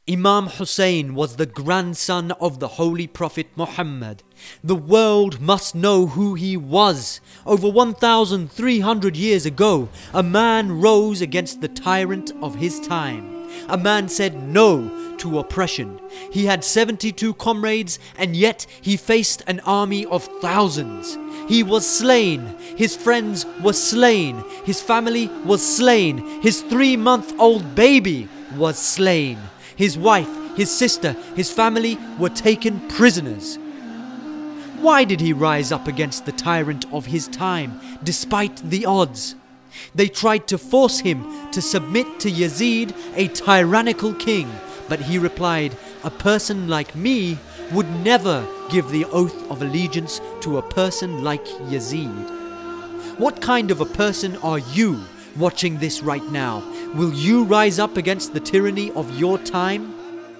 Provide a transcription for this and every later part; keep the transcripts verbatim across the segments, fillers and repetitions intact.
Imam Hussein was the grandson of the Holy Prophet Muhammad. The world must know who he was. Over one thousand three hundred years ago, a man rose against the tyrant of his time. A man said no to oppression. He had seventy-two comrades, and yet he faced an army of thousands. He was slain, his friends were slain, his family was slain, his three-month-old baby was slain. His wife, his sister, his family were taken prisoners. Why did he rise up against the tyrant of his time, despite the odds? They tried to force him to submit to Yazid, a tyrannical king, but he replied, "A person like me would never give the oath of allegiance to a person like Yazid." What kind of a person are you watching this right now? Will you rise up against the tyranny of your time?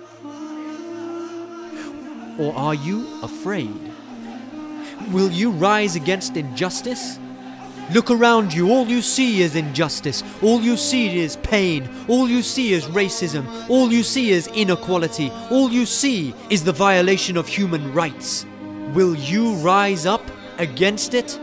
Or are you afraid? Will you rise against injustice? Look around you, all you see is injustice, all you see is pain, all you see is racism, all you see is inequality, all you see is the violation of human rights. Will you rise up against it?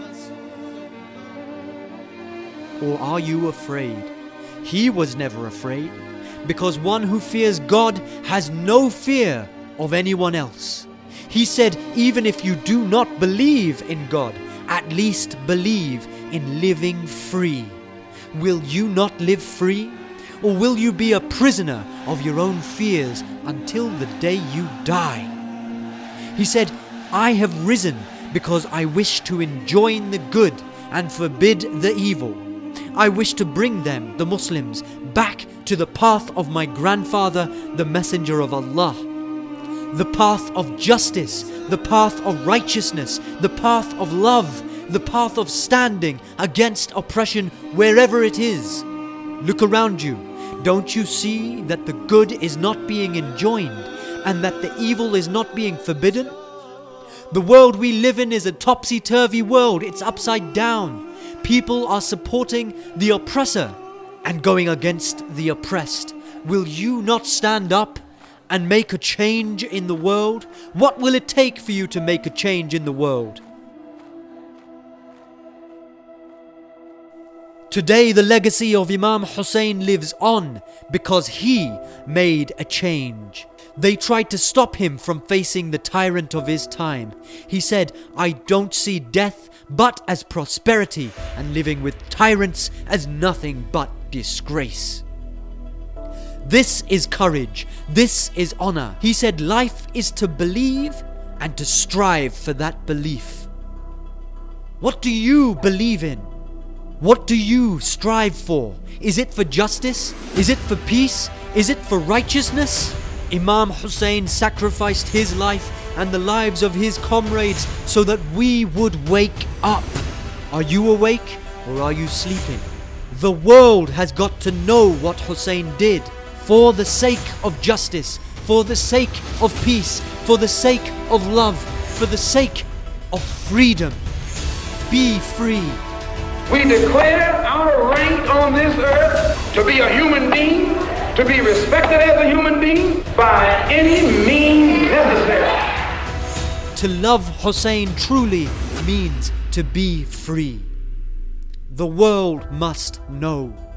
Or are you afraid? He was never afraid, because one who fears God has no fear of anyone else. He said, even if you do not believe in God, at least believe in living free. Will you not live free? Or will you be a prisoner of your own fears until the day you die? He said, I have risen because I wish to enjoin the good and forbid the evil. I wish to bring them, the Muslims, back to the path of my grandfather, the Messenger of Allah. The path of justice, the path of righteousness, the path of love, the path of standing against oppression wherever it is. Look around you. Don't you see that the good is not being enjoined and that the evil is not being forbidden? The world we live in is a topsy-turvy world. It's upside down. People are supporting the oppressor and going against the oppressed. Will you not stand up and make a change in the world? What will it take for you to make a change in the world? Today, the legacy of Imam Hussein lives on because he made a change. They tried to stop him from facing the tyrant of his time. He said, I don't see death but as prosperity, and living with tyrants as nothing but disgrace. This is courage. This is honor. He said life is to believe and to strive for that belief. What do you believe in? What do you strive for? Is it for justice? Is it for peace? Is it for righteousness? Imam Hussein sacrificed his life and the lives of his comrades so that we would wake up. Are you awake or are you sleeping? The world has got to know what Hussein did for the sake of justice, for the sake of peace, for the sake of love, for the sake of freedom. Be free. We declare our right on this earth to be a human being, to be respected as a human being by any means necessary. To love Hussein truly means to be free. The world must know.